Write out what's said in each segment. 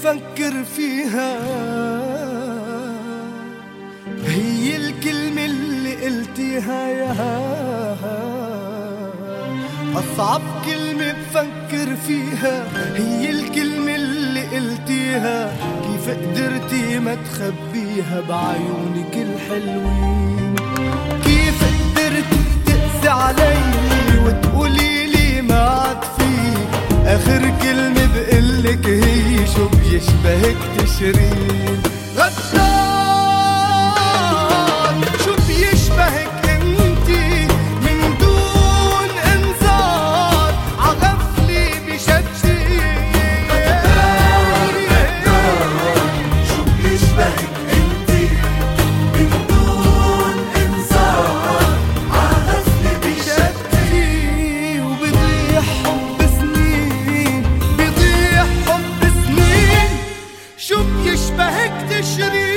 بفكر فيها هي الكلمة اللي قلتيها يا أصعب كلمة بفكر فيها هي الكلمة اللي قلتيها. كيف قدرتي ما تخبيها بعيونك الحلوين؟ كيف قدرتي تقسي علي وتقولي لي ما عاد فيك؟ آخر كلمة بقلك هي شو بيشبهك تشرين؟ غدار شو بيشبهك انتي من دون انذار عغفلي بشجي؟ غدار شو بيشبهك انتي من دون انذار عغفلي بشجي؟ وبضيع حب سنين بضيع حب سنين شو بيشبهك تشرين؟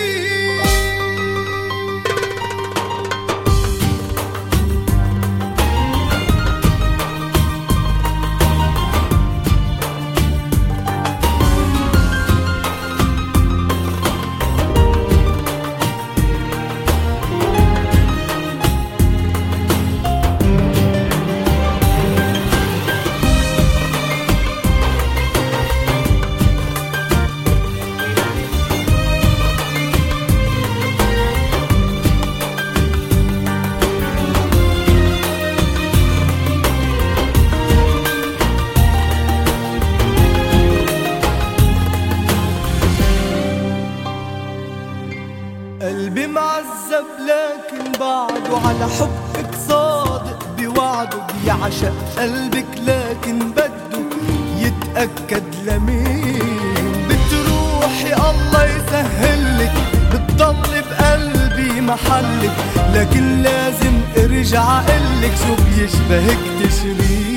قلبي معذب لكن بعده على حبك صادق بوعده. بيعشق قلبك لكن بده يتأكد لمين بتروحي الله يسهلك. بتضل بقلبي محلك لكن لازم ارجع قلك شو بيشبهك تشرين؟